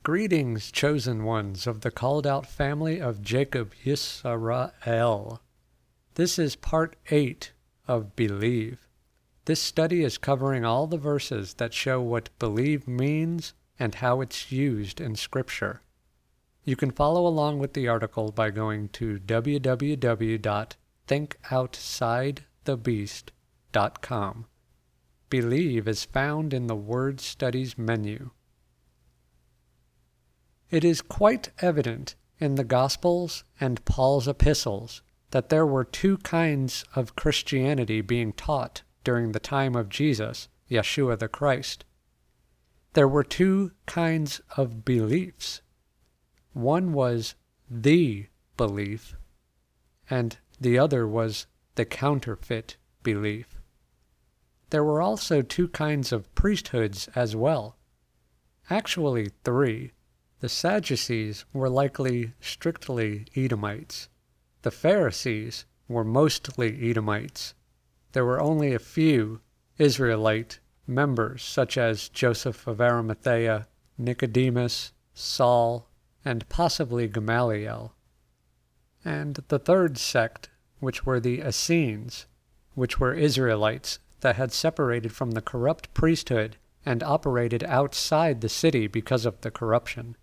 Greetings, chosen ones of the called-out family of Jacob Yisrael. This is part 8 of Believe. This study is covering all the verses that show what believe means and how it's used in Scripture. You can follow along with the article by going to www.thinkoutsidethebeast.com. Believe is found in the Word Studies menu. It is quite evident in the Gospels and Paul's epistles that there were two kinds of Christianity being taught during the time of Jesus, Yeshua the Christ. There were two kinds of beliefs. One was the belief, and the other was the counterfeit belief. There were also two kinds of priesthoods as well. Actually, three. The Sadducees were likely strictly Edomites. The Pharisees were mostly Edomites. There were only a few Israelite members, such as Joseph of Arimathea, Nicodemus, Saul, and possibly Gamaliel. And the third sect, which were the Essenes, which were Israelites that had separated from the corrupt priesthood and operated outside the city because of the corruption.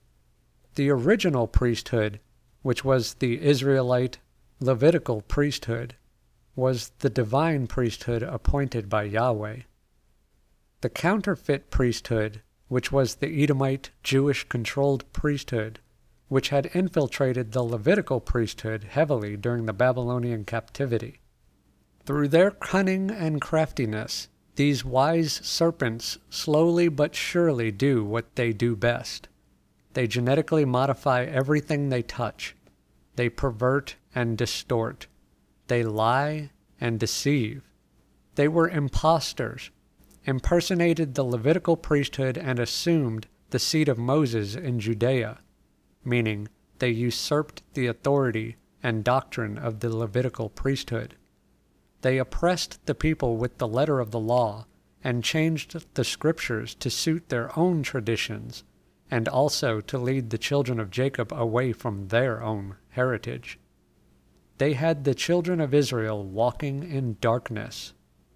The original priesthood, which was the Israelite Levitical priesthood, was the divine priesthood appointed by Yahweh. The counterfeit priesthood, which was the Edomite Jewish-controlled priesthood, which had infiltrated the Levitical priesthood heavily during the Babylonian captivity. Through their cunning and craftiness, these wise serpents slowly but surely do what they do best. They genetically modify everything they touch. They pervert and distort. They lie and deceive. They were impostors, impersonated the Levitical priesthood and assumed the seat of Moses in Judea, meaning they usurped the authority and doctrine of the Levitical priesthood. They oppressed the people with the letter of the law and changed the scriptures to suit their own traditions, and also to lead the children of Jacob away from their own heritage. They had the children of Israel walking in darkness.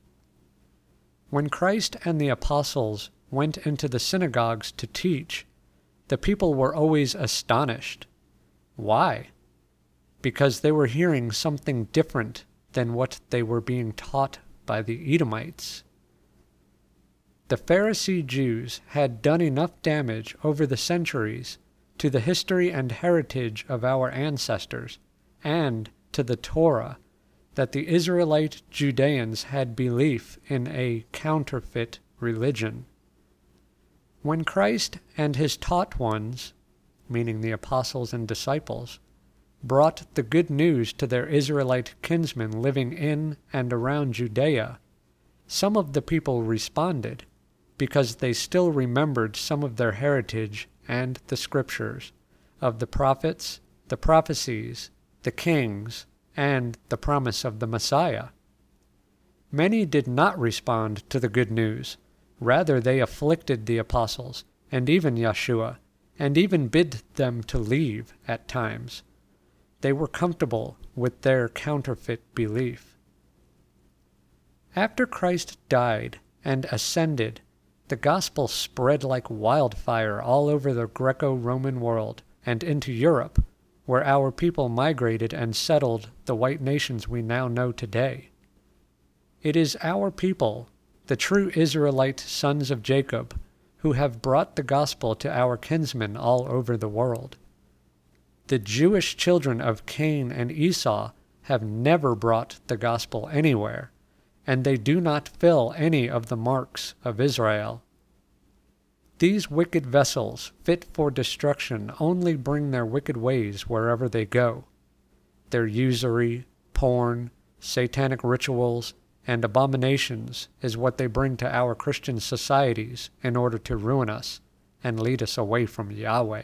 When Christ and the apostles went into the synagogues to teach, the people were always astonished. Why? Because they were hearing something different than what they were being taught by the Edomites. The Pharisee Jews had done enough damage over the centuries to the history and heritage of our ancestors and to the Torah that the Israelite Judeans had belief in a counterfeit religion. When Christ and his taught ones, meaning the apostles and disciples, brought the good news to their Israelite kinsmen living in and around Judea, some of the people responded, because they still remembered some of their heritage and the scriptures, of the prophets, the prophecies, the kings, and the promise of the Messiah. Many did not respond to the good news. Rather, they afflicted the apostles, and even Yeshua, and even bid them to leave at times. They were comfortable with their counterfeit belief. After Christ died and ascended, the gospel spread like wildfire all over the Greco-Roman world and into Europe, where our people migrated and settled the white nations we now know today. It is our people, the true Israelite sons of Jacob, who have brought the gospel to our kinsmen all over the world. The Jewish children of Cain and Esau have never brought the gospel anywhere, and they do not fill any of the marks of Israel. These wicked vessels, fit for destruction, only bring their wicked ways wherever they go. Their usury, porn, satanic rituals, and abominations is what they bring to our Christian societies in order to ruin us and lead us away from Yahweh.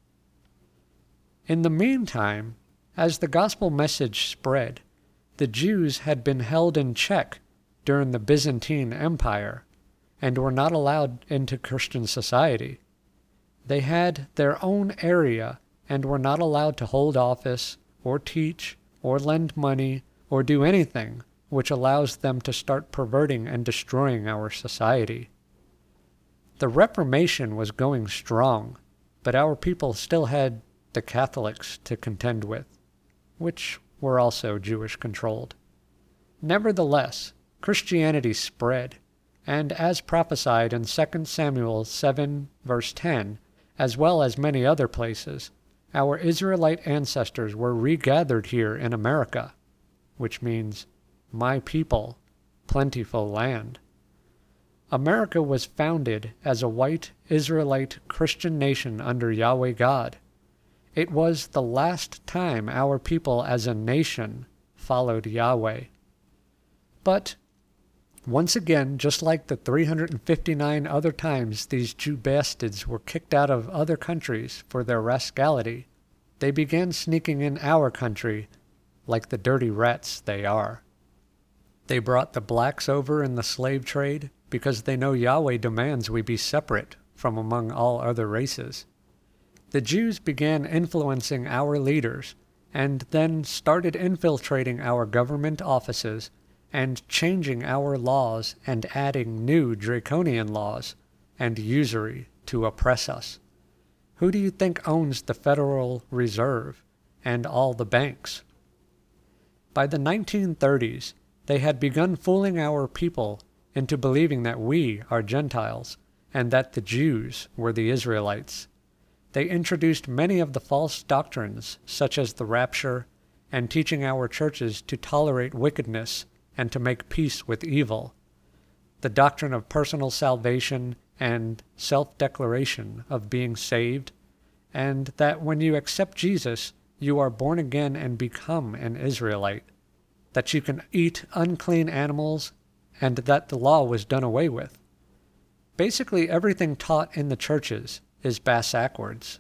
In the meantime, as the gospel message spread, the Jews had been held in check during the Byzantine Empire and were not allowed into Christian society. They had their own area and were not allowed to hold office or teach or lend money or do anything which allows them to start perverting and destroying our society. The Reformation was going strong, but our people still had the Catholics to contend with, which were also Jewish-controlled. Nevertheless, Christianity spread, and as prophesied in 2 Samuel 7, verse 10, as well as many other places, our Israelite ancestors were regathered here in America, which means my people, plentiful land. America was founded as a white Israelite Christian nation under Yahweh God. It was the last time our people as a nation followed Yahweh. But once again, just like the 359 other times these Jew bastards were kicked out of other countries for their rascality, they began sneaking in our country like the dirty rats they are. They brought the blacks over in the slave trade because they know Yahweh demands we be separate from among all other races. The Jews began influencing our leaders and then started infiltrating our government offices and changing our laws and adding new draconian laws and usury to oppress us. Who do you think owns the Federal Reserve and all the banks? By the 1930s, they had begun fooling our people into believing that we are Gentiles and that the Jews were the Israelites. They introduced many of the false doctrines, such as the rapture, and teaching our churches to tolerate wickedness and to make peace with evil, the doctrine of personal salvation and self-declaration of being saved, and that when you accept Jesus, you are born again and become an Israelite, that you can eat unclean animals, and that the law was done away with. Basically, everything taught in the churches is backwards.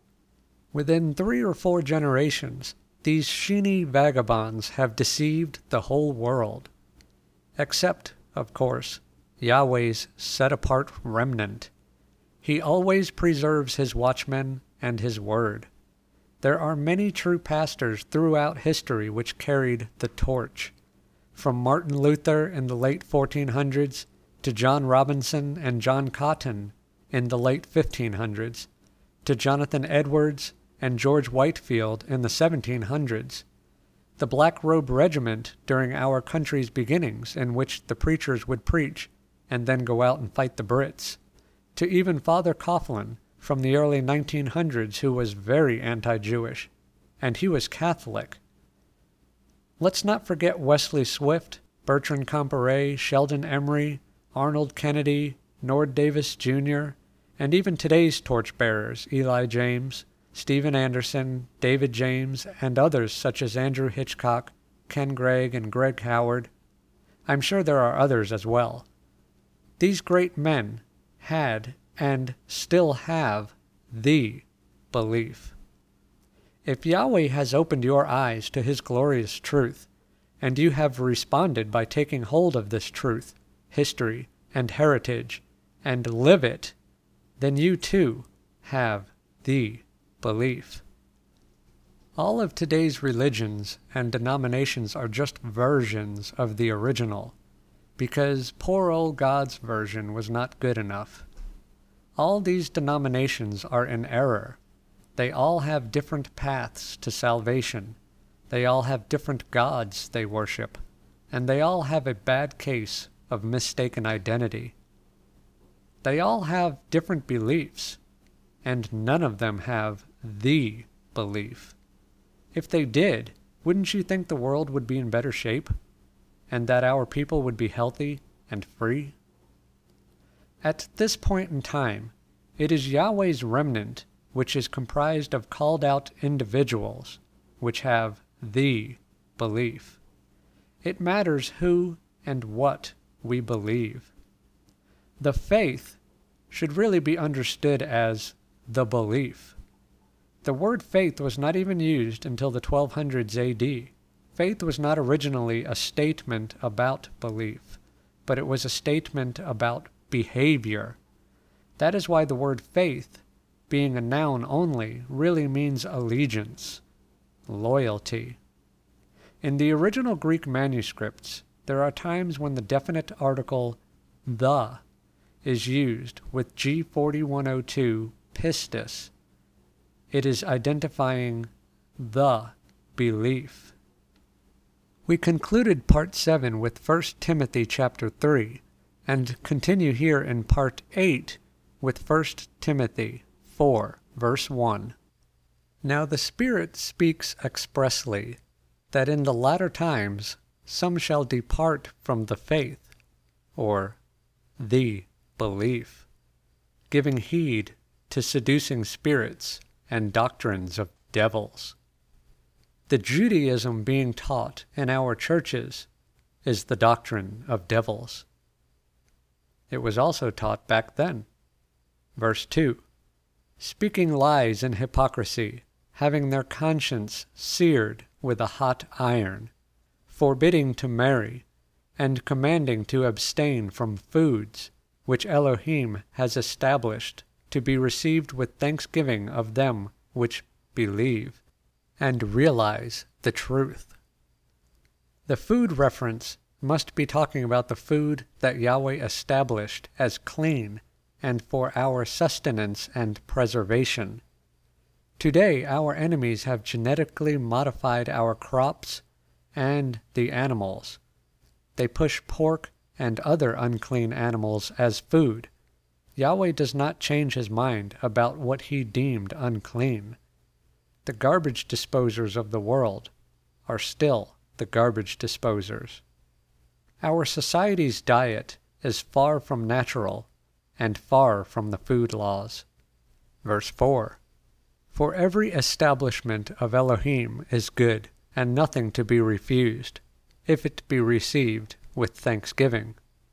Within 3 or 4 generations, these sheeny vagabonds have deceived the whole world. Except, of course, Yahweh's set-apart remnant. He always preserves his watchmen and his word. There are many true pastors throughout history which carried the torch, from Martin Luther in the late 1400s to John Robinson and John Cotton in the late 1500s, to Jonathan Edwards and George Whitefield in the 1700s, the Black Robe Regiment during our country's beginnings, in which the preachers would preach and then go out and fight the Brits, to even Father Coughlin from the early 1900s, who was very anti-Jewish, and he was Catholic. Let's not forget Wesley Swift, Bertrand Comparet, Sheldon Emery, Arnold Kennedy, Nord Davis Jr., and even today's torchbearers, Eli James, Stephen Anderson, David James, and others such as Andrew Hitchcock, Ken Gregg, and Greg Howard. I'm sure there are others as well. These great men had and still have the belief. If Yahweh has opened your eyes to his glorious truth, and you have responded by taking hold of this truth, history, and heritage, and live it, then you too have the belief. All of today's religions and denominations are just versions of the original, because poor old God's version was not good enough. All these denominations are in error. They all have different paths to salvation. They all have different gods they worship, and they all have a bad case of mistaken identity. They all have different beliefs, and none of them have the belief. If they did, wouldn't you think the world would be in better shape, and that our people would be healthy and free? At this point in time, it is Yahweh's remnant which is comprised of called-out individuals which have the belief. It matters who and what we believe. The faith should really be understood as the belief. The word faith was not even used until the 1200s AD. Faith was not originally a statement about belief, but it was a statement about behavior. That is why the word faith being a noun only, really means allegiance, loyalty. In the original Greek manuscripts, there are times when the definite article the is used with G4102 pistis. It is identifying the belief. We concluded Part 7 with 1 Timothy chapter 3, and continue here in Part 8 with 1 Timothy 4, verse 1. Now the Spirit speaks expressly, that in the latter times some shall depart from the faith, or the belief, giving heed to seducing spirits and doctrines of devils. The Judaism being taught in our churches is the doctrine of devils. It was also taught back then. Verse 2, speaking lies and hypocrisy, having their conscience seared with a hot iron, forbidding to marry, and commanding to abstain from foods which Elohim has established to be received with thanksgiving of them which believe and realize the truth. The food reference must be talking about the food that Yahweh established as clean and for our sustenance and preservation. Today, our enemies have genetically modified our crops and the animals. They push pork and other unclean animals as food. Yahweh does not change his mind about what he deemed unclean. The garbage disposers of the world are still the garbage disposers. Our society's diet is far from natural and far from the food laws. Verse 4, for every establishment of Elohim is good, and nothing to be refused, if it be received with thanksgiving.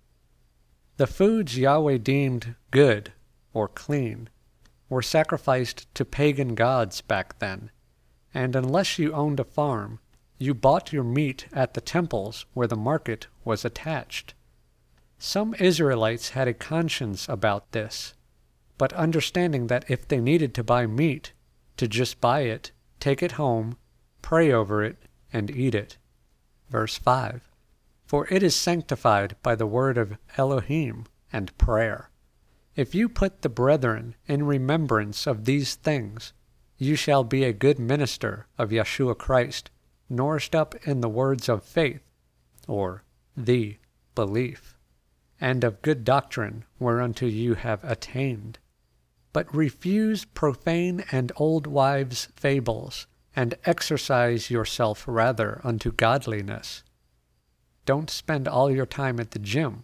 The foods Yahweh deemed good or clean were sacrificed to pagan gods back then, and unless you owned a farm, you bought your meat at the temples where the market was attached. Some Israelites had a conscience about this, but understanding that if they needed to buy meat, to just buy it, take it home, pray over it, and eat it. Verse 5, for it is sanctified by the word of Elohim and prayer. If you put the brethren in remembrance of these things, you shall be a good minister of Yeshua Christ, nourished up in the words of faith, or the belief, and of good doctrine whereunto you have attained. But refuse profane and old wives' fables, and exercise yourself rather unto godliness. Don't spend all your time at the gym.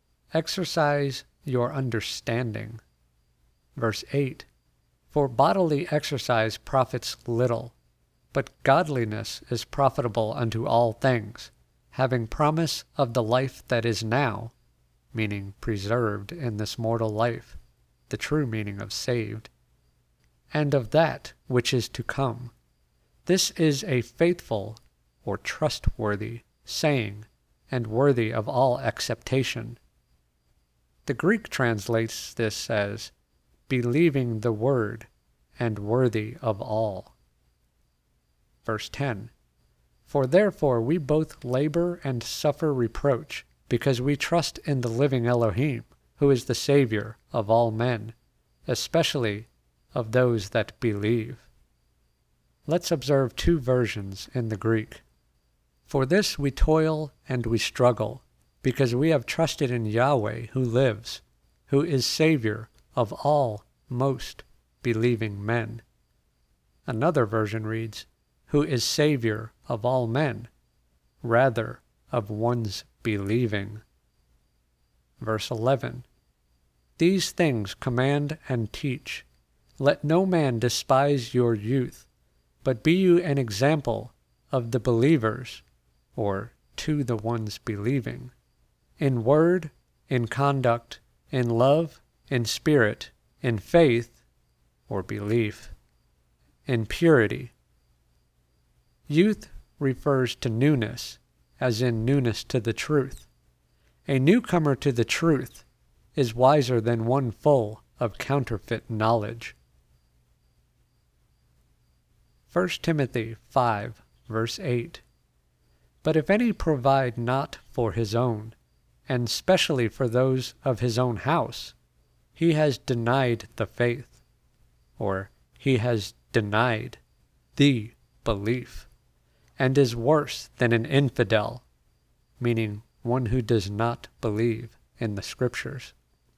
Exercise your understanding. Verse 8, for bodily exercise profits little, but godliness is profitable unto all things, having promise of the life that is now, meaning preserved in this mortal life, the true meaning of saved, and of that which is to come. This is a faithful or trustworthy saying, and worthy of all acceptation. The Greek translates this as believing the word and worthy of all. Verse 10, for therefore we both labor and suffer reproach, because we trust in the living Elohim, who is the Savior of all men, especially of those that believe. Let's observe two versions in the Greek. For this we toil and we struggle, because we have trusted in Yahweh who lives, who is Savior of all most believing men. Another version reads, who is Savior of all men, rather of one's believing. Verse 11, these things command and teach. Let no man despise your youth, but be you an example of the believers, or to the ones believing, in word, in conduct, in love, in spirit, in faith, or belief, in purity. Youth refers to newness, as in newness to the truth. A newcomer to the truth is wiser than one full of counterfeit knowledge. 1 Timothy 5, verse 8. But if any provide not for his own, and specially for those of his own house, he has denied the faith, or he has denied the belief, and is worse than an infidel, meaning one who does not believe in the Scriptures.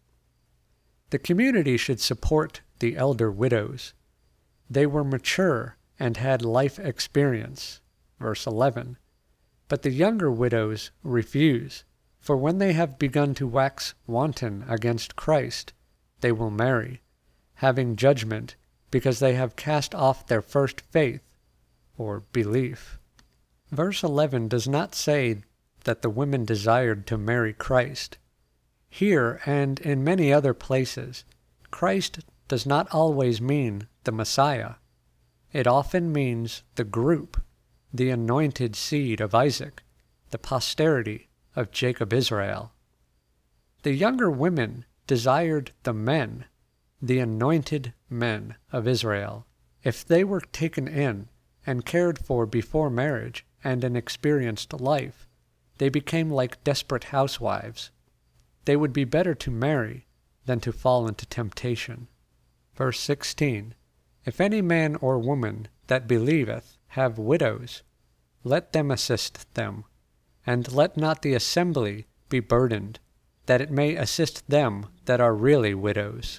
The community should support the elder widows. They were mature and had life experience, verse 11. But the younger widows refuse, for when they have begun to wax wanton against Christ, they will marry, having judgment, because they have cast off their first faith, or belief. Verse 11 does not say that the women desired to marry Christ. Here, and in many other places, Christ does not always mean the Messiah. It often means the group, the anointed seed of Isaac, the posterity of Jacob Israel. The younger women desired the men, the anointed men of Israel. If they were taken in and cared for before marriage and an experienced life, they became like desperate housewives. They would be better to marry than to fall into temptation. Verse 16. If any man or woman that believeth have widows, let them assist them, and let not the assembly be burdened, that it may assist them that are really widows.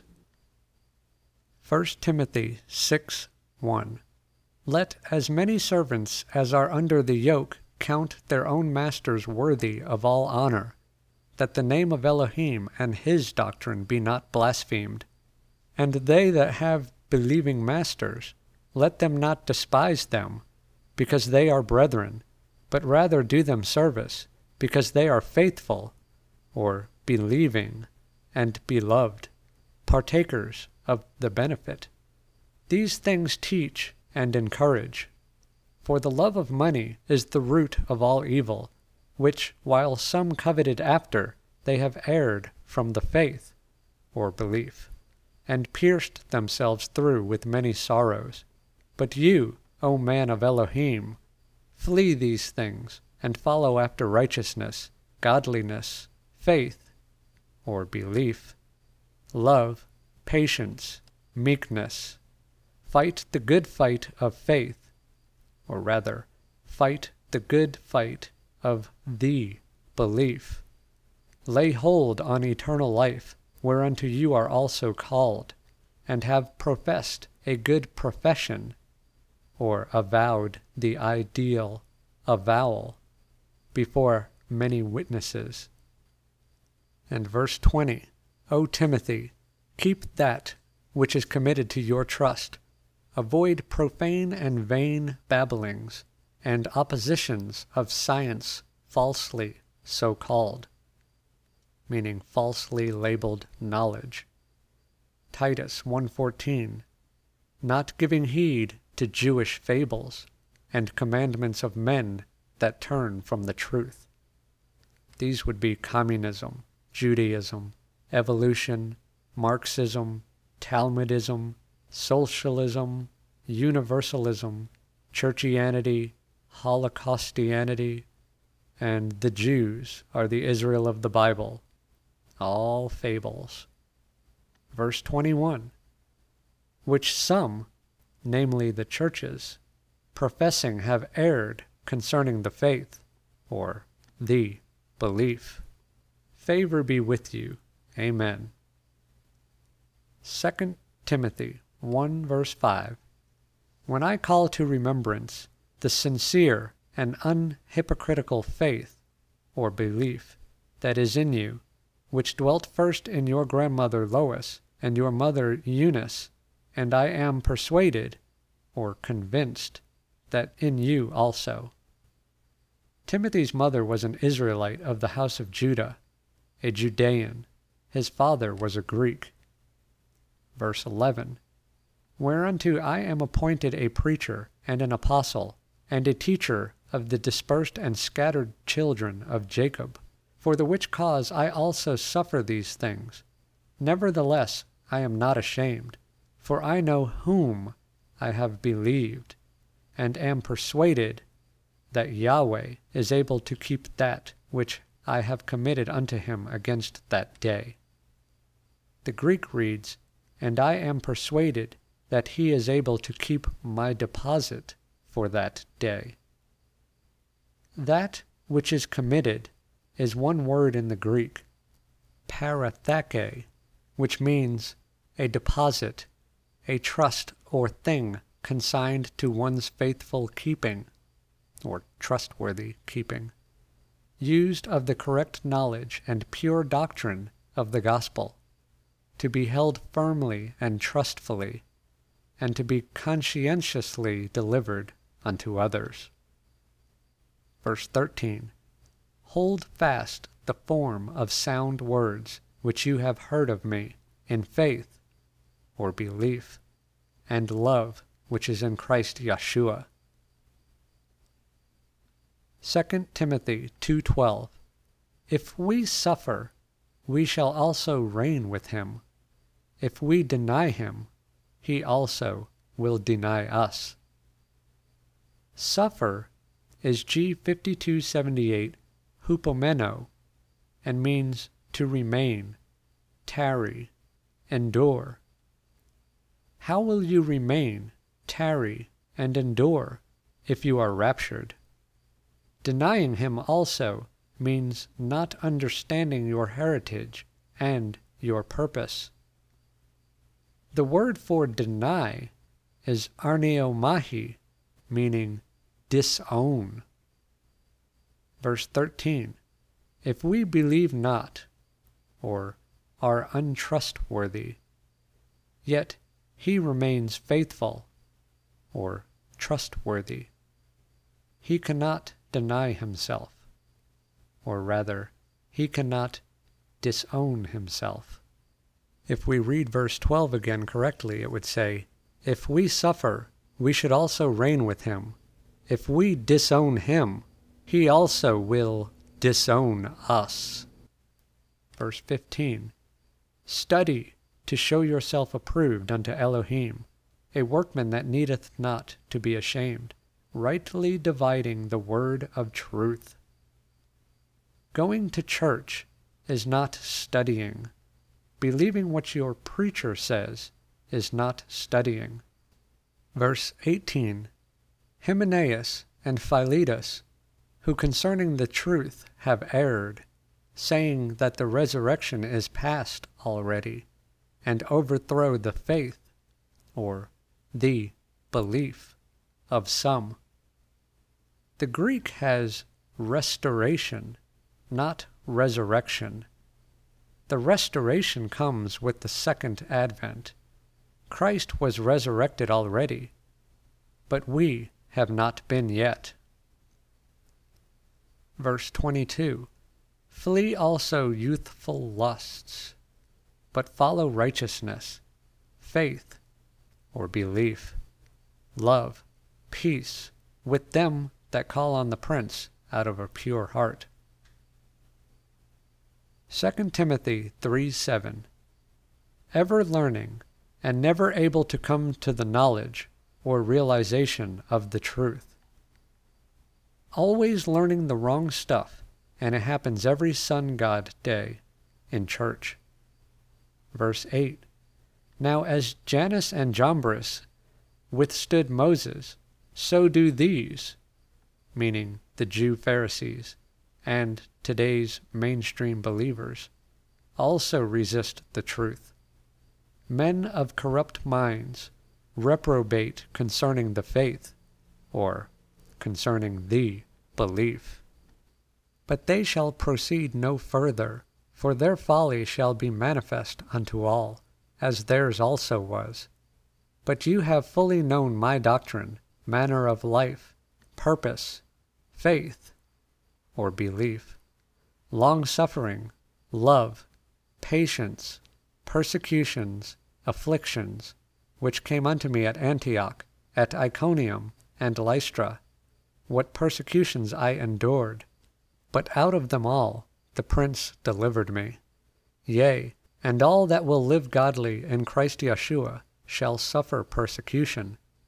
1 Timothy 6:1. Let as many servants as are under the yoke count their own masters worthy of all honor, that the name of Elohim and his doctrine be not blasphemed. And they that have believing masters, let them not despise them, because they are brethren, but rather do them service, because they are faithful, or believing, and beloved, partakers of the benefit. These things teach and encourage. For the love of money is the root of all evil, which, while some coveted after, they have erred from the faith, or belief, and pierced themselves through with many sorrows. But you, O man of Elohim, flee these things, and follow after righteousness, godliness, faith, or belief, love, patience, meekness. Fight the good fight of faith, or rather, fight the good fight of the belief. Lay hold on eternal life, whereunto you are also called, and have professed a good profession, or avowed the ideal avowal, before many witnesses. And verse 20, O Timothy, keep that which is committed to your trust. Avoid profane and vain babblings, and oppositions of science falsely so called, meaning falsely labeled knowledge. Titus 1:14, not giving heed to Jewish fables and commandments of men that turn from the truth. These would be communism, Judaism, evolution, Marxism, Talmudism, socialism, universalism, churchianity, Holocaustianity, and the Jews are the Israel of the Bible. All fables. Verse 21, which some, namely the churches, professing have erred concerning the faith, or the belief. Favor be with you. Amen. 2 Timothy 1 verse 5. When I call to remembrance the sincere and unhypocritical faith, or belief, that is in you, which dwelt first in your grandmother Lois and your mother Eunice, and I am persuaded, or convinced, that in you also. Timothy's mother was an Israelite of the house of Judah, a Judean. His father was a Greek. Verse 11, whereunto I am appointed a preacher and an apostle, and a teacher of the dispersed and scattered children of Jacob, for the which cause I also suffer these things. Nevertheless I am not ashamed, for I know whom I have believed, and am persuaded that Yahweh is able to keep that which I have committed unto him against that day. The Greek reads, and I am persuaded that he is able to keep my deposit for that day. That which is committed is one word in the Greek, paratheke, which means a deposit, a trust or thing consigned to one's faithful keeping, or trustworthy keeping, used of the correct knowledge and pure doctrine of the gospel, to be held firmly and trustfully, and to be conscientiously delivered unto others. Verse 13. Hold fast the form of sound words which you have heard of me in faith, or belief, and love which is in Christ Yeshua. 2 Timothy 2:12. If we suffer, we shall also reign with him. If we deny him, he also will deny us. Suffer is G5278 hupomeno, and means to remain, tarry, endure. How will you remain, tarry, and endure if you are raptured? Denying him also means not understanding your heritage and your purpose. The word for deny is arneomahi, meaning disown. Verse 13. If we believe not, or are untrustworthy, yet he remains faithful, or trustworthy. He cannot deny himself, or rather, he cannot disown himself. If we read verse 12 again correctly, it would say, if we suffer, we should also reign with him. If we disown him, he also will disown us. Verse 15. Study to show yourself approved unto Elohim, a workman that needeth not to be ashamed, rightly dividing the word of truth. Going to church is not studying. Believing what your preacher says is not studying. Verse 18. Hymenaeus and Philetus, who concerning the truth have erred, saying that the resurrection is past already, and overthrow the faith, or the belief, of some. The Greek has restoration, not resurrection. The restoration comes with the second advent. Christ was resurrected already, but we have not been yet. Verse 22. Flee also youthful lusts, but follow righteousness, faith, or belief, love, peace, with them that call on the Prince out of a pure heart. 2 Timothy 3:7. Ever learning, and never able to come to the knowledge or realization of the truth. Always learning the wrong stuff, and it happens every sun god day in church. Verse 8. Now as Jannes and Jambres withstood Moses, so do these, meaning the Jew Pharisees, and today's mainstream believers, also resist the truth. Men of corrupt minds reprobate concerning the faith, or concerning the belief. But they shall proceed no further, for their folly shall be manifest unto all, as theirs also was. But you have fully known my doctrine, manner of life, purpose, faith, or belief, long-suffering, love, patience, persecutions, afflictions, which came unto me at Antioch, at Iconium, and Lystra, what persecutions I endured. But out of them all the Prince delivered me. Yea, and all that will live godly in Christ Yeshua shall suffer persecution.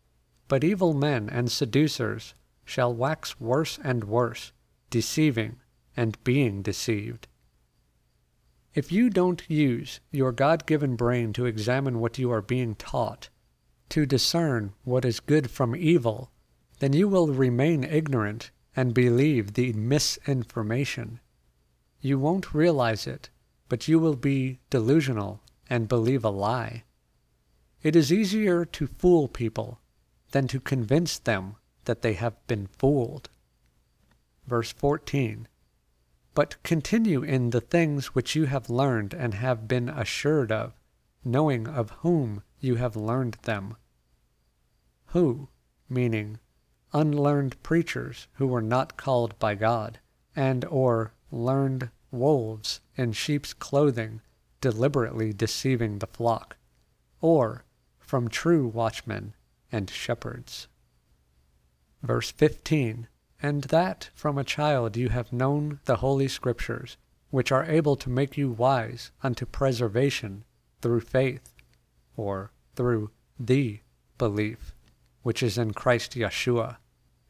But evil men and seducers shall wax worse and worse, deceiving and being deceived. If you don't use your God-given brain to examine what you are being taught, to discern what is good from evil, then you will remain ignorant and believe the misinformation. You won't realize it, but you will be delusional and believe a lie. It is easier to fool people than to convince them that they have been fooled. Verse 14. But continue in the things which you have learned and have been assured of, knowing of whom you have learned them. Who, meaning unlearned preachers who were not called by God, and or learned wolves in sheep's clothing, deliberately deceiving the flock, or from true watchmen and shepherds. Verse 15. And that from a child you have known the Holy Scriptures, which are able to make you wise unto preservation through faith, or through the belief, which is in Christ Yeshua.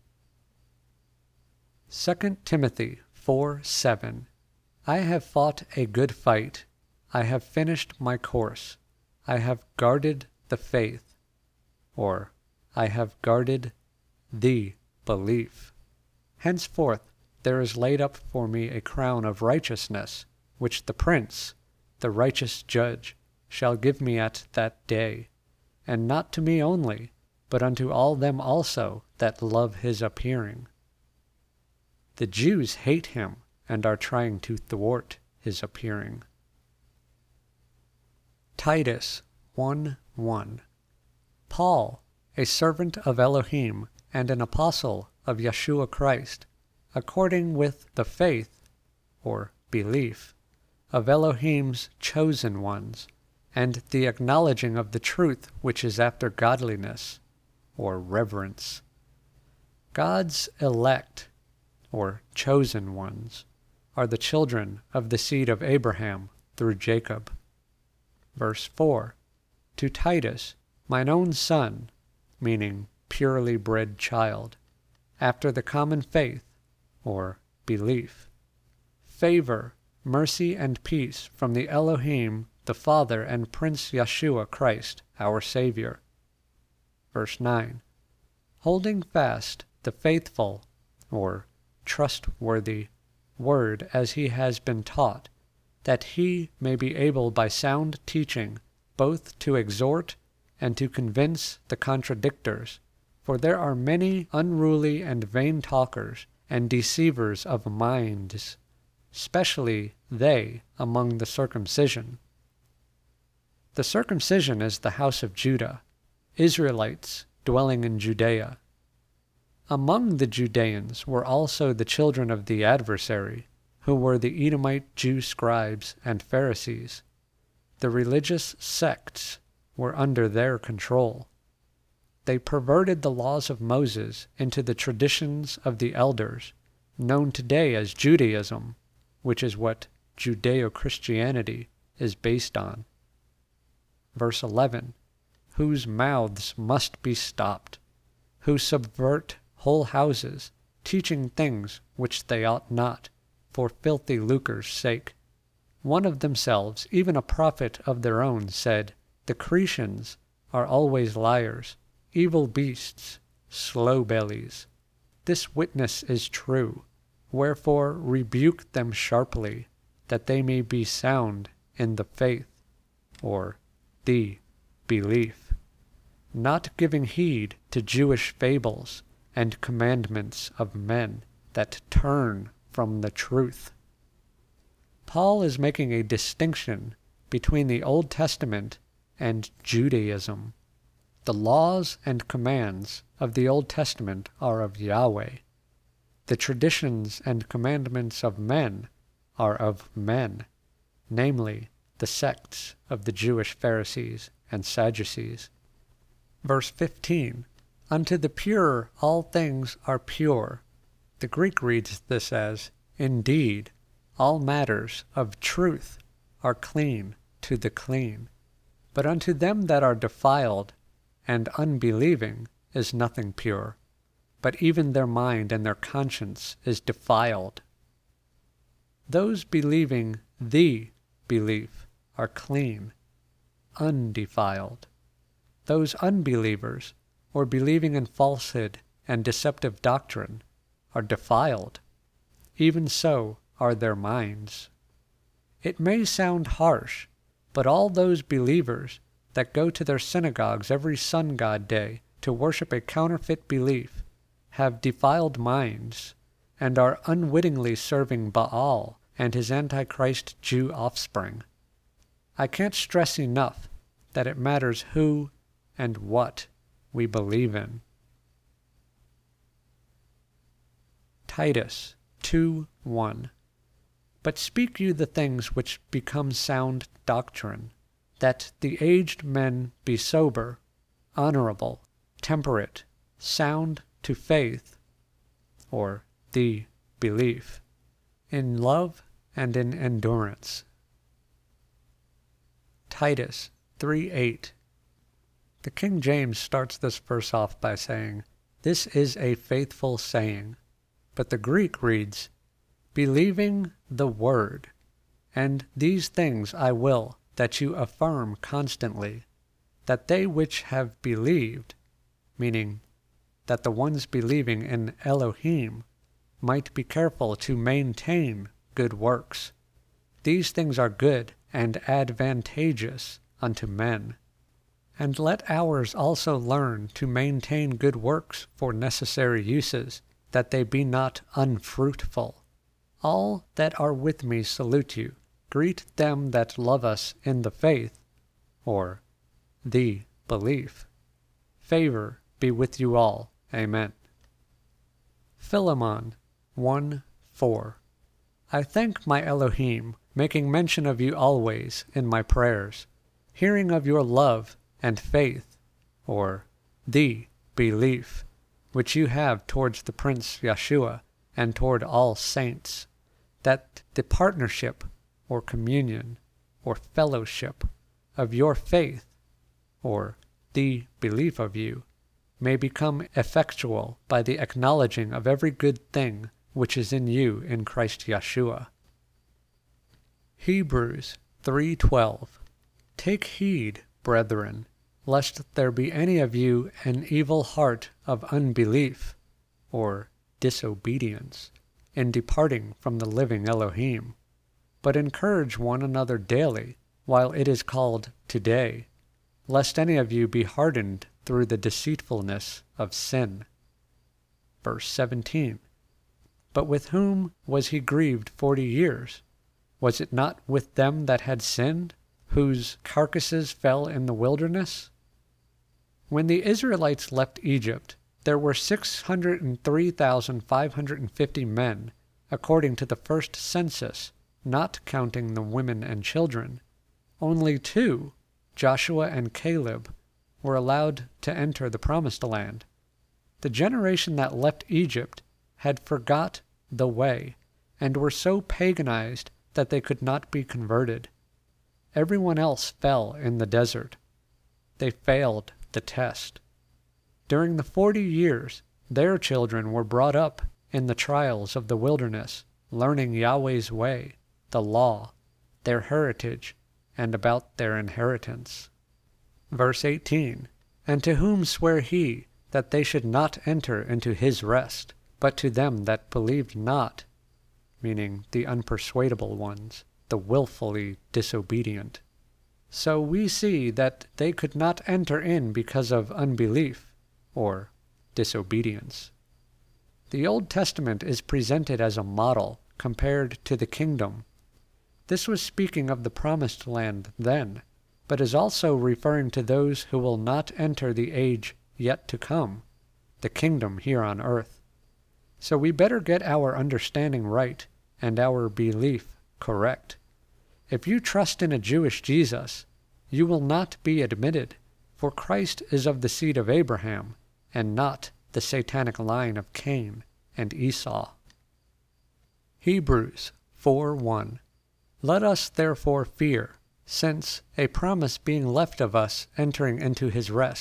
2 Timothy 4:7. I have fought a good fight, I have finished my course, I have guarded the faith, or I have guarded the belief. Henceforth there is laid up for me a crown of righteousness, which the Prince, the righteous judge, shall give me at that day, and not to me only, but unto all them also that love his appearing. The Jews hate him and are trying to thwart his appearing. Titus 1:1. Paul, a servant of Elohim and an apostle of Yeshua Christ, according with the faith, or belief, of Elohim's chosen ones, and the acknowledging of the truth which is after godliness, or reverence. God's elect, or chosen ones, are the children of the seed of Abraham through Jacob. Verse 4. To Titus, mine own son, meaning purely bred child, after the common faith, or belief. Favor, mercy, and peace from the Elohim, the Father, and Prince Yeshua Christ, our Savior. Verse 9. Holding fast the faithful, or trustworthy, word as he has been taught, that he may be able by sound teaching both to exhort and to convince the contradictors. For there are many unruly and vain talkers, and deceivers of minds, especially they among the circumcision. The circumcision is the house of Judah, Israelites dwelling in Judea. Among the Judeans were also the children of the adversary, who were the Edomite Jew scribes and Pharisees. The religious sects were under their control. They perverted the laws of Moses into the traditions of the elders, known today as Judaism, which is what Judeo-Christianity is based on. Verse 11, whose mouths must be stopped, who subvert whole houses, teaching things which they ought not, for filthy lucre's sake. One of themselves, even a prophet of their own, said, the Cretians are always liars, evil beasts, slow bellies. This witness is true. Wherefore rebuke them sharply, that they may be sound in the faith, or the belief, not giving heed to Jewish fables and commandments of men that turn from the truth. Paul is making a distinction between the Old Testament and Judaism. The laws and commands of the Old Testament are of Yahweh. The traditions and commandments of men are of men, namely the sects of the Jewish Pharisees and Sadducees. Verse 15, unto the pure all things are pure. The Greek reads this as, indeed, all matters of truth are clean to the clean. But unto them that are defiled and unbelieving is nothing pure, but even their mind and their conscience is defiled. Those believing the belief are clean, undefiled. Those unbelievers, or believing in falsehood and deceptive doctrine, are defiled. Even so are their minds. It may sound harsh, but all those believers that go to their synagogues every sun god day to worship a counterfeit belief have defiled minds and are unwittingly serving Baal and his Antichrist Jew offspring. I can't stress enough that it matters who and what we believe in. Titus 2:1. But speak you the things which become sound doctrine, that the aged men be sober, honorable, temperate, sound to faith, or the belief, in love and in endurance. Titus 3:8. The King James starts this verse off by saying, "This is a faithful saying," but the Greek reads, "Believing the word, and these things I will that you affirm constantly, that they which have believed," meaning that the ones believing in Elohim might be careful to maintain good works. These things are good and advantageous unto men. And let ours also learn to maintain good works for necessary uses, that they be not unfruitful. All that are with me salute you. Greet them that love us in the faith, or the belief. Favor be with you all. Amen. Philemon 1:4. I thank my Elohim, making mention of you always in my prayers, hearing of your love and faith, or the belief, which you have towards the Prince Yeshua and toward all saints, that the partnership or communion or fellowship of your faith, or the belief of you, may become effectual by the acknowledging of every good thing which is in you in Christ Yeshua. Hebrews 3:12. Take heed, brethren, lest there be any of you an evil heart of unbelief, or disobedience, in departing from the living Elohim. But encourage one another daily, while it is called today, lest any of you be hardened through the deceitfulness of sin. Verse 17. But with whom was he grieved 40 years? Was it not with them that had sinned, whose carcasses fell in the wilderness? When the Israelites left Egypt, there were 603,550 men, according to the first census, not counting the women and children. Only 2, Joshua and Caleb, were allowed to enter the Promised Land. The generation that left Egypt had forgot the way, and were so paganized that they could not be converted. Everyone else fell in the desert. They failed the test. During the 40 years, their children were brought up in the trials of the wilderness, learning Yahweh's way, the law, their heritage, and about their inheritance. Verse 18. And to whom sware he that they should not enter into his rest, but to them that believed not, meaning the unpersuadable ones, the willfully disobedient. So we see that they could not enter in because of unbelief, or disobedience. The Old Testament is presented as a model compared to the kingdom. This was speaking of the Promised Land then, but is also referring to those who will not enter the age yet to come, the kingdom here on earth. So we better get our understanding right and our belief correct. If you trust in a Jewish Jesus, you will not be admitted, for Christ is of the seed of Abraham, and not the satanic line of Cain and Esau. Hebrews 4:1. Let us therefore fear, since a promise being left of us entering into his rest,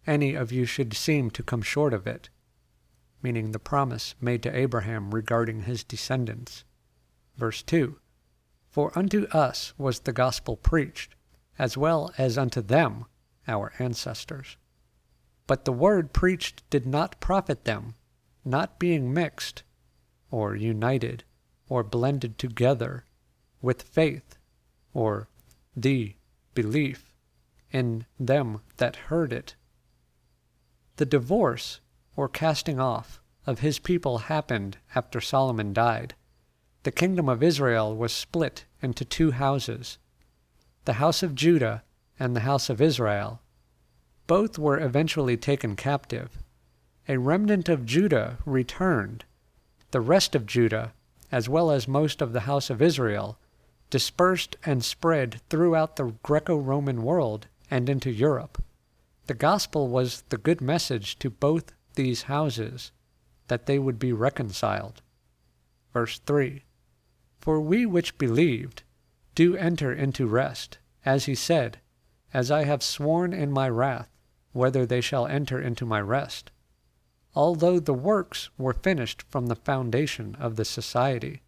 any of you should seem to come short of it, meaning the promise made to Abraham regarding his descendants. Verse 2, For unto us was the gospel preached, as well as unto them, our ancestors. But the word preached did not profit them, not being mixed, or united, or blended together with faith, or the belief in them that heard it. The divorce, or casting off, of his people happened after Solomon died. The kingdom of Israel was split into two houses, the house of Judah and the house of Israel. Both were eventually taken captive. A remnant of Judah returned. The rest of Judah, as well as most of the house of Israel, dispersed and spread throughout the Greco-Roman world and into Europe. The gospel was the good message to both these houses, that they would be reconciled. Verse 3, For we which believed do enter into rest, as he said, As I have sworn in my wrath, whether they shall enter into my rest, although the works were finished from the foundation of the society.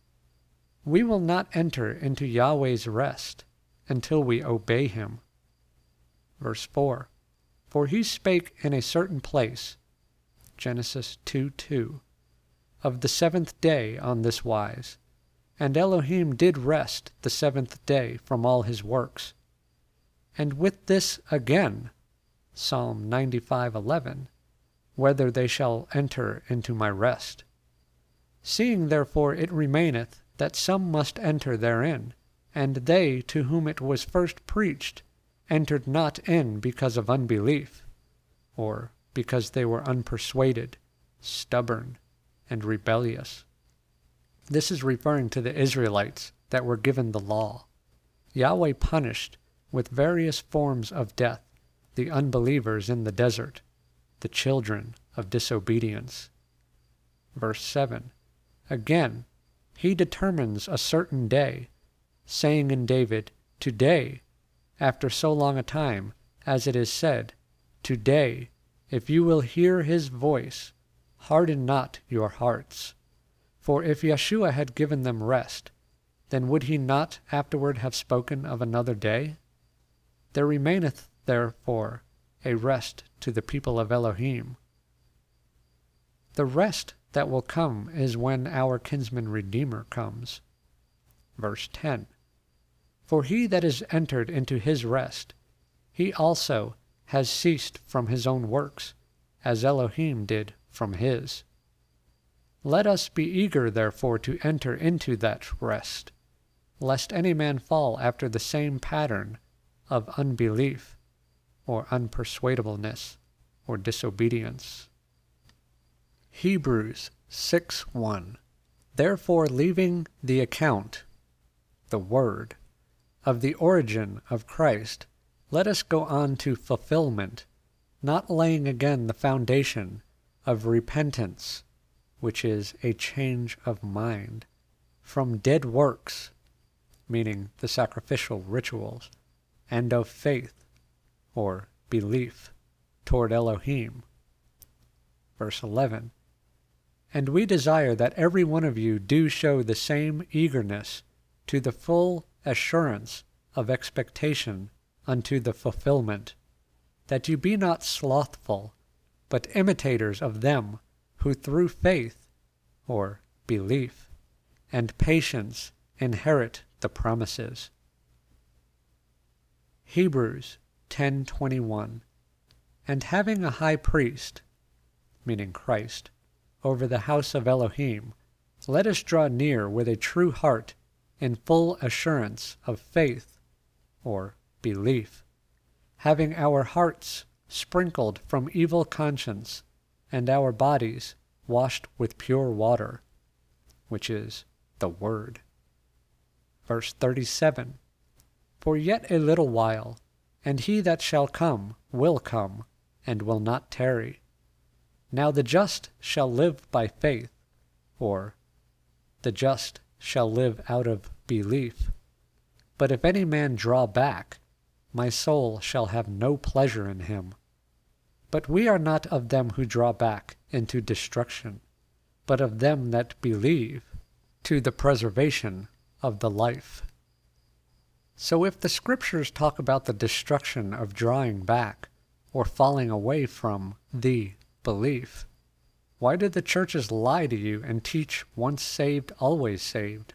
We will not enter into Yahweh's rest until we obey him. Verse 4, For he spake in a certain place, Genesis 2:2, of the seventh day on this wise, and Elohim did rest the seventh day from all his works. And with this again, Psalm 95:11, whether they shall enter into my rest. Seeing therefore it remaineth that some must enter therein, and they to whom it was first preached entered not in because of unbelief, or because they were unpersuaded, stubborn, and rebellious. This is referring to the Israelites that were given the law. Yahweh punished with various forms of death the unbelievers in the desert, the children of disobedience. Verse 7, Again, he determines a certain day, saying in David, Today, after so long a time, as it is said, Today, if you will hear his voice, harden not your hearts. For if Yeshua had given them rest, then would he not afterward have spoken of another day? There remaineth therefore a rest to the people of Elohim. The rest that will come is when our kinsman Redeemer comes. Verse 10, For he that is entered into his rest, he also has ceased from his own works, as Elohim did from his. Let us be eager therefore to enter into that rest, lest any man fall after the same pattern of unbelief, or unpersuadableness, or disobedience. Hebrews 6:1. Therefore, leaving the account, the word, of the origin of Christ, let us go on to fulfillment, not laying again the foundation of repentance, which is a change of mind, from dead works, meaning the sacrificial rituals, and of faith, or belief, toward Elohim. Verse 11, And we desire that every one of you do show the same eagerness to the full assurance of expectation unto the fulfillment, that you be not slothful, but imitators of them who through faith, or belief, and patience inherit the promises. Hebrews 10:21. And having a high priest, meaning Christ, over the house of Elohim, let us draw near with a true heart in full assurance of faith, or belief, having our hearts sprinkled from evil conscience, and our bodies washed with pure water, which is the Word. Verse 37, For yet a little while, and he that shall come will come, and will not tarry. Now the just shall live by faith, or the just shall live out of belief. But if any man draw back, my soul shall have no pleasure in him. But we are not of them who draw back into destruction, but of them that believe to the preservation of the life. So if the scriptures talk about the destruction of drawing back or falling away from the belief, why did the churches lie to you and teach once saved, always saved?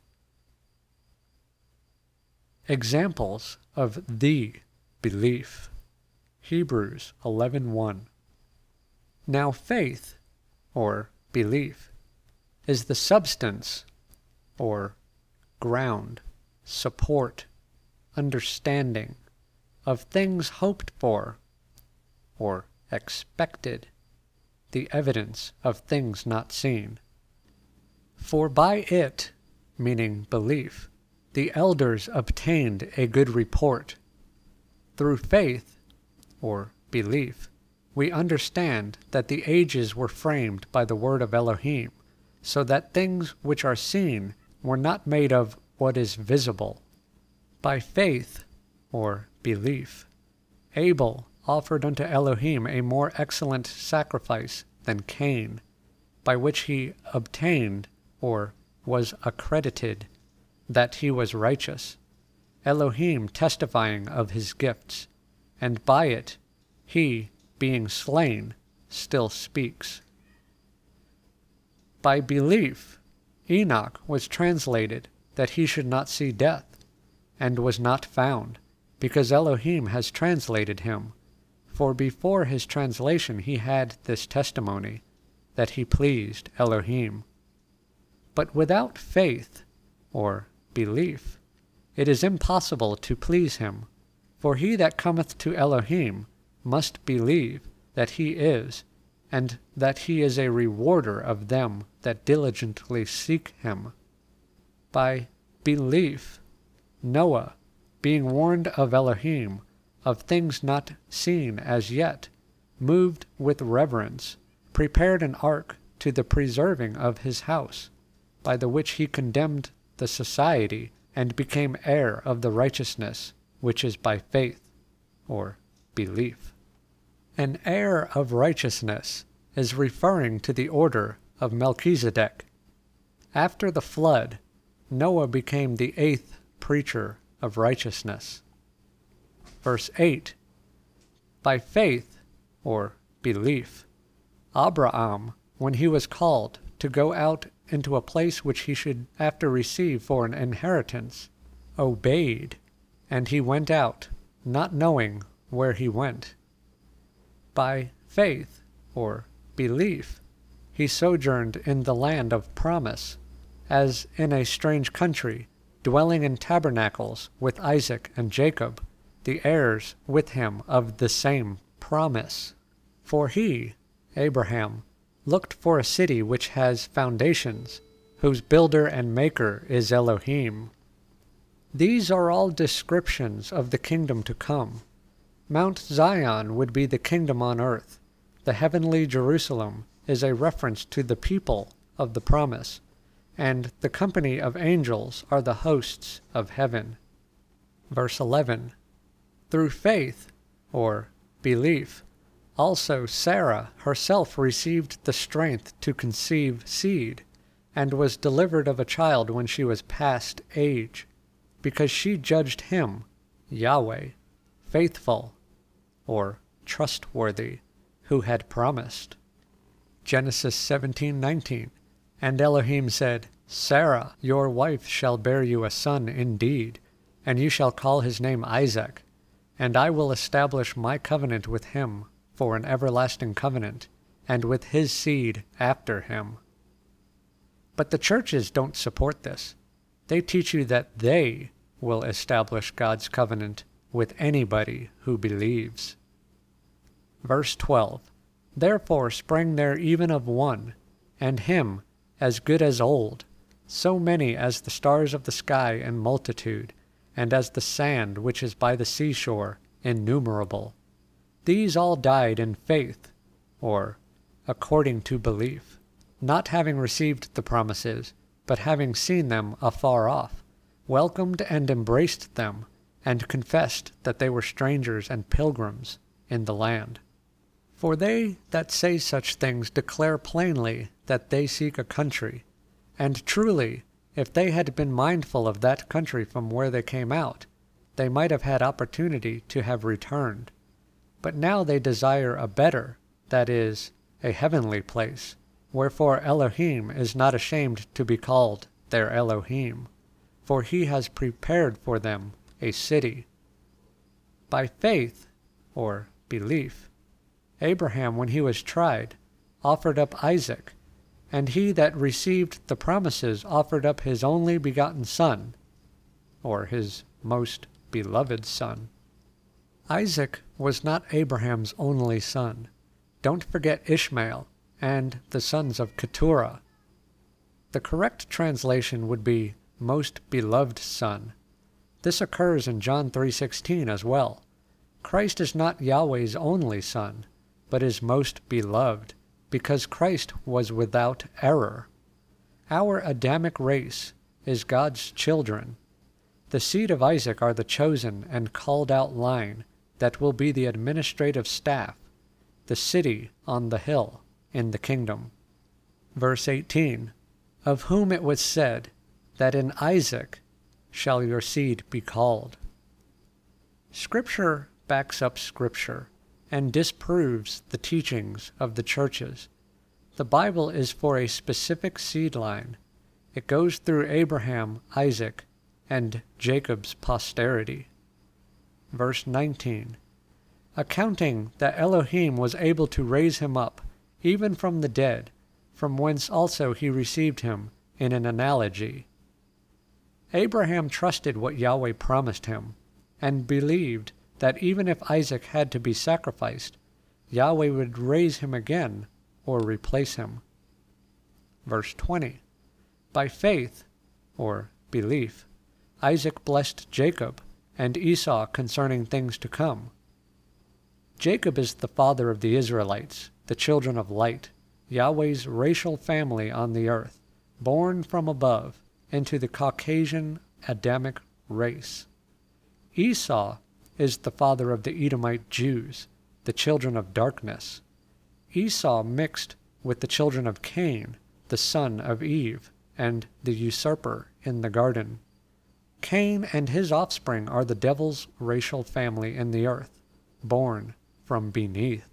Examples of the belief. Hebrews 11:1. Now faith, or belief, is the substance, or ground, support, understanding, of things hoped for, or expected, the evidence of things not seen. For by it, meaning belief, the elders obtained a good report. Through faith, or belief, we understand that the ages were framed by the word of Elohim, so that things which are seen were not made of what is visible. By faith, or belief, Abel offered unto Elohim a more excellent sacrifice than Cain, by which he obtained, or was accredited, that he was righteous, Elohim testifying of his gifts, and by it he, being slain, still speaks. By belief, Enoch was translated that he should not see death, and was not found, because Elohim has translated him. For before his translation he had this testimony, that he pleased Elohim. But without faith, or belief, it is impossible to please him. For he that cometh to Elohim must believe that he is, and that he is a rewarder of them that diligently seek him. By belief, Noah, being warned of Elohim, of things not seen as yet, moved with reverence, prepared an ark to the preserving of his house, by the which he condemned the society, and became heir of the righteousness which is by faith, or belief. An heir of righteousness is referring to the order of Melchizedek. After the flood, Noah became the 8th preacher of righteousness. Verse 8. By faith, or belief, Abraham, when he was called to go out into a place which he should after receive for an inheritance, obeyed, and he went out, not knowing where he went. By faith, or belief, he sojourned in the land of promise, as in a strange country, dwelling in tabernacles with Isaac and Jacob, the heirs with him of the same promise. For he, Abraham, looked for a city which has foundations, whose builder and maker is Elohim. These are all descriptions of the kingdom to come. Mount Zion would be the kingdom on earth. The heavenly Jerusalem is a reference to the people of the promise, and the company of angels are the hosts of heaven. Verse 11. Through faith, or belief, also Sarah herself received the strength to conceive seed, and was delivered of a child when she was past age, because she judged him, Yahweh, faithful, or trustworthy, who had promised. Genesis 17:19. And Elohim said, Sarah, your wife, shall bear you a son indeed, and you shall call his name Isaac, and I will establish my covenant with him for an everlasting covenant, and with his seed after him. But the churches don't support this. They teach you that they will establish God's covenant with anybody who believes. Verse 12. Therefore sprang there even of one, and him as good as old, so many as the stars of the sky in multitude, and as the sand which is by the seashore innumerable. These all died in faith, or according to belief, not having received the promises, but having seen them afar off, welcomed and embraced them, and confessed that they were strangers and pilgrims in the land. For they that say such things declare plainly that they seek a country. And truly, if they had been mindful of that country from where they came out, they might have had opportunity to have returned. But now they desire a better, that is, a heavenly place. Wherefore Elohim is not ashamed to be called their Elohim, for he has prepared for them a city. By faith, or belief, Abraham, when he was tried, offered up Isaac, and he that received the promises offered up his only begotten son, or his most beloved son. Isaac was not Abraham's only son. Don't forget Ishmael and the sons of Keturah. The correct translation would be most beloved son. This occurs in John 3:16 as well. Christ is not Yahweh's only son, but is most beloved, because Christ was without error. Our Adamic race is God's children. The seed of Isaac are the chosen and called out line that will be the administrative staff, the city on the hill in the kingdom. Verse 18, of whom it was said, that in Isaac shall your seed be called. Scripture backs up Scripture and disproves the teachings of the churches. The Bible is for a specific seed line. It goes through Abraham, Isaac, and Jacob's posterity. Verse 19, accounting that Elohim was able to raise him up, even from the dead, from whence also he received him in an analogy. Abraham trusted what Yahweh promised him, and believed that even if Isaac had to be sacrificed, Yahweh would raise him again or replace him. Verse 20, by faith, or belief, Isaac blessed Jacob and Esau concerning things to come. Jacob is the father of the Israelites, the children of light, Yahweh's racial family on the earth, born from above into the Caucasian Adamic race. Esau is the father of the Edomite Jews, the children of darkness. Esau mixed with the children of Cain, the son of Eve, and the usurper in the garden. Cain and his offspring are the devil's racial family in the earth, born from beneath.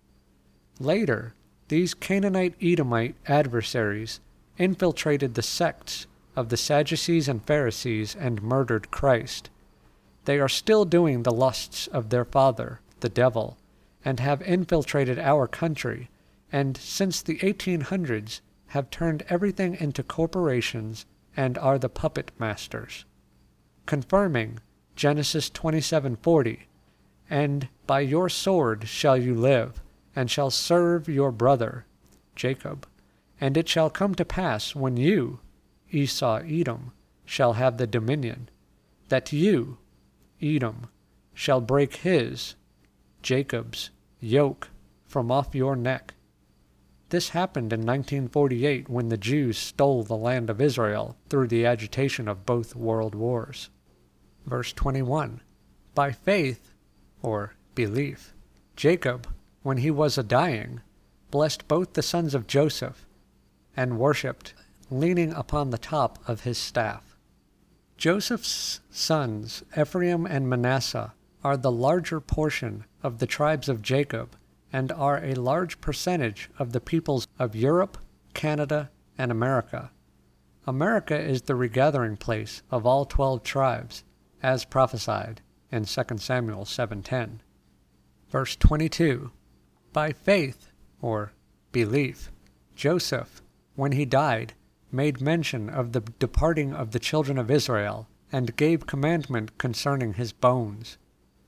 Later, these Canaanite Edomite adversaries infiltrated the sects of the Sadducees and Pharisees and murdered Christ. They are still doing the lusts of their father, the devil, and have infiltrated our country, and since the 1800s have turned everything into corporations and are the puppet masters. Confirming Genesis 27:40, and by your sword shall you live, and shall serve your brother, Jacob. And it shall come to pass when you, Esau, Edom, shall have the dominion, that you, Edom, shall break his, Jacob's, yoke from off your neck. This happened in 1948 when the Jews stole the land of Israel through the agitation of both world wars. Verse 21, by faith, or belief, Jacob, when he was a-dying, blessed both the sons of Joseph, and worshipped, leaning upon the top of his staff. Joseph's sons, Ephraim and Manasseh, are the larger portion of the tribes of Jacob, and are a large percentage of the peoples of Europe, Canada, and America. America is the regathering place of all 12 tribes, as prophesied in 2 Samuel 7:10. Verse 22, by faith, or belief, Joseph, when he died, made mention of the departing of the children of Israel, and gave commandment concerning his bones.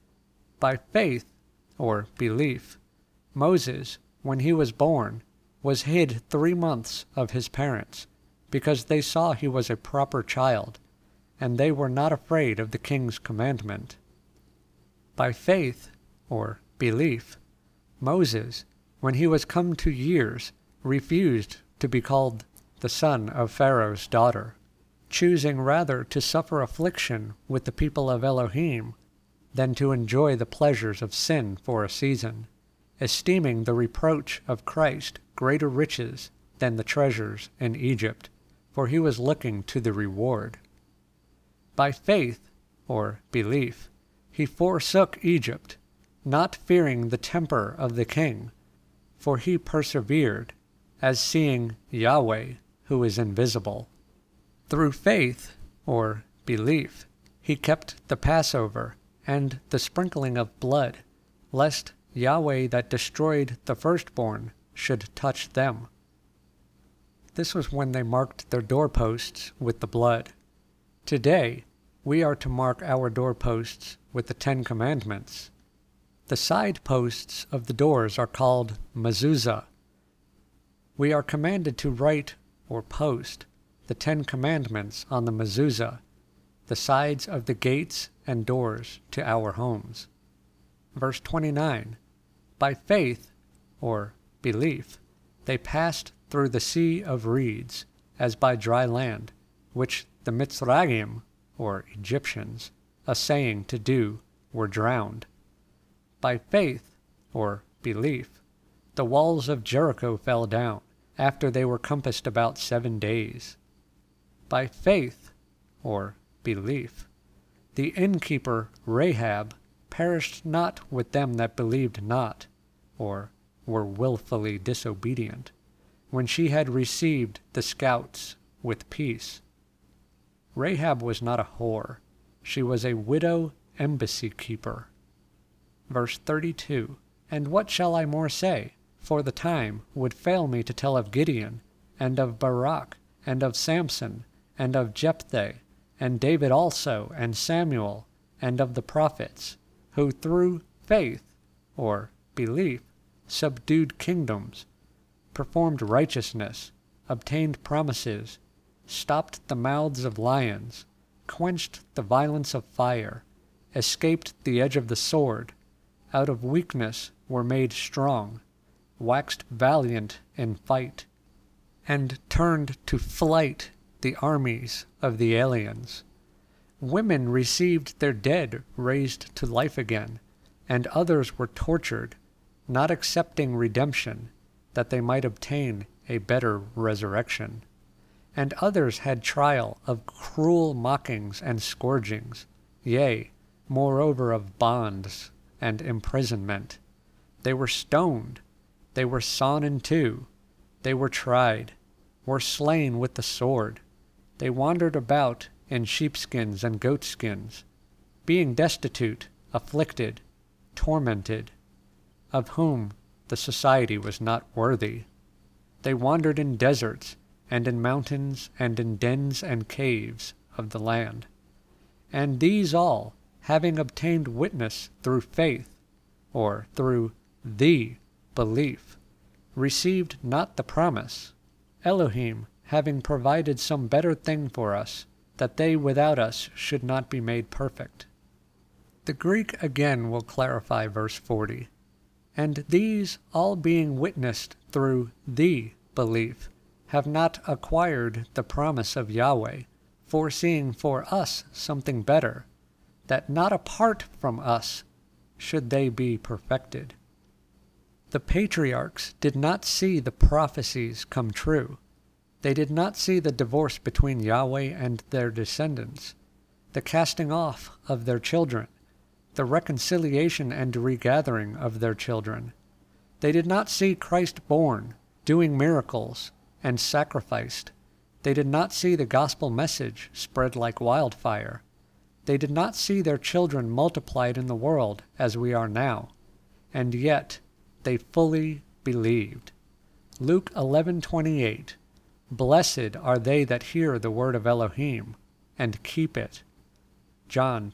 By faith, or belief, Moses, when he was born, was hid 3 months of his parents, because they saw he was a proper child, and they were not afraid of the king's commandment. By faith, or belief, Moses, when he was come to years, refused to be called the son of Pharaoh's daughter, choosing rather to suffer affliction with the people of Elohim than to enjoy the pleasures of sin for a season, esteeming the reproach of Christ greater riches than the treasures in Egypt, for he was looking to the reward. By faith, or belief, he forsook Egypt, not fearing the temper of the king, for he persevered, as seeing Yahweh, who is invisible. Through faith, or belief, he kept the Passover and the sprinkling of blood, lest Yahweh that destroyed the firstborn should touch them. This was when they marked their doorposts with the blood. Today, we are to mark our doorposts with the 10 Commandments. The side posts of the doors are called mezuzah. We are commanded to write or post the 10 Commandments on the mezuzah, the sides of the gates and doors to our homes. Verse 29, by faith, or belief, they passed through the sea of reeds, as by dry land, which the Mitzrayim, or Egyptians, essaying to do, were drowned. By faith, or belief, the walls of Jericho fell down, after they were compassed about 7 days. By faith, or belief, the innkeeper Rahab perished not with them that believed not, or were willfully disobedient, when she had received the scouts with peace. Rahab was not a whore. She was a widow embassy keeper. Verse 32, and what shall I more say? For the time would fail me to tell of Gideon, and of Barak, and of Samson, and of Jephthah, and David also, and Samuel, and of the prophets, who through faith, or belief, subdued kingdoms, performed righteousness, obtained promises, stopped the mouths of lions, quenched the violence of fire, escaped the edge of the sword, out of weakness were made strong, waxed valiant in fight, and turned to flight the armies of the aliens. Women received their dead raised to life again, and others were tortured, not accepting redemption, that they might obtain a better resurrection. And others had trial of cruel mockings and scourgings, yea, moreover of bonds and imprisonment. They were stoned, they were sawn in two, they were tried, were slain with the sword. They wandered about in sheepskins and goatskins, being destitute, afflicted, tormented, of whom the society was not worthy. They wandered in deserts, and in mountains, and in dens and caves of the land. And these all, having obtained witness through faith, or through the belief, received not the promise, Elohim having provided some better thing for us, that they without us should not be made perfect. The Greek again will clarify verse 40. And these all being witnessed through the belief, have not acquired the promise of Yahweh, foreseeing for us something better, that not apart from us should they be perfected. The patriarchs did not see the prophecies come true. They did not see the divorce between Yahweh and their descendants, the casting off of their children, the reconciliation and regathering of their children. They did not see Christ born, doing miracles, and sacrificed. They did not see the gospel message spread like wildfire. They did not see their children multiplied in the world as we are now, and yet they fully believed. Luke 11:28. Blessed are they that hear the word of Elohim, and keep it. John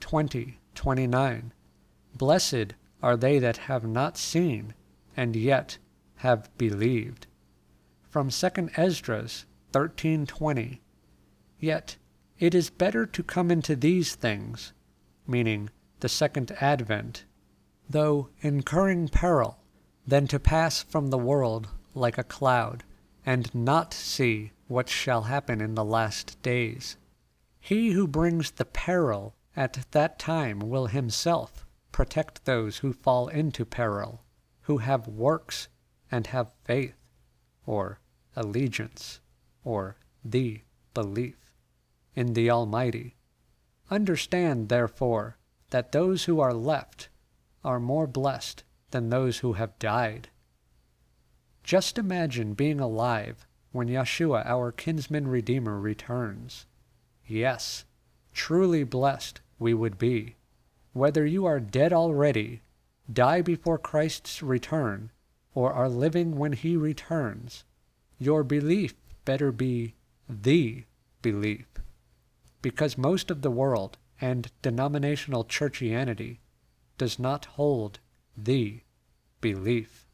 20:29. Blessed are they that have not seen, and yet have believed. From 2 Esdras 13:20. Yet it is better to come into these things, meaning the second advent, though incurring peril, than to pass from the world like a cloud, and not see what shall happen in the last days. He who brings the peril at that time will himself protect those who fall into peril. who have works and have faith, or allegiance, or the belief in the Almighty. Understand, therefore, that those who are left are more blessed than those who have died. Just imagine being alive when Yeshua, our kinsman Redeemer, returns. Yes, truly blessed we would be. Whether you are dead already, die before Christ's return, or are living when he returns, your belief better be the belief, because most of the world and denominational churchianity does not hold the belief.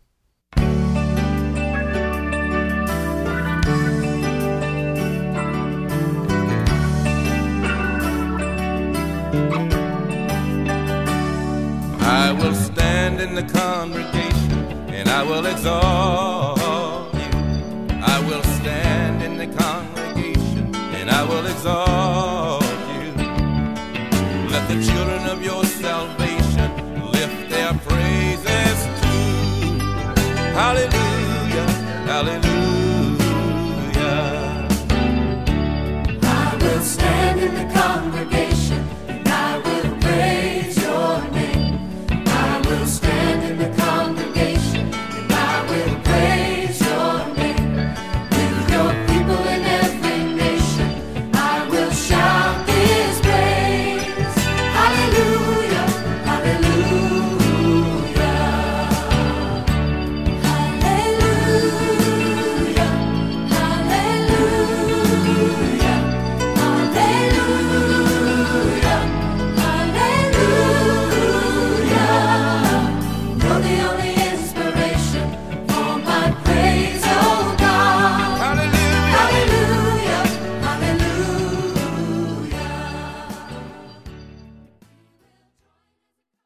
I will stand in the congregation and I will exalt you. I will stand in the congregation and I will exalt you. Let the children of your salvation lift their praises too. Hallelujah, hallelujah. I will stand in the congregation.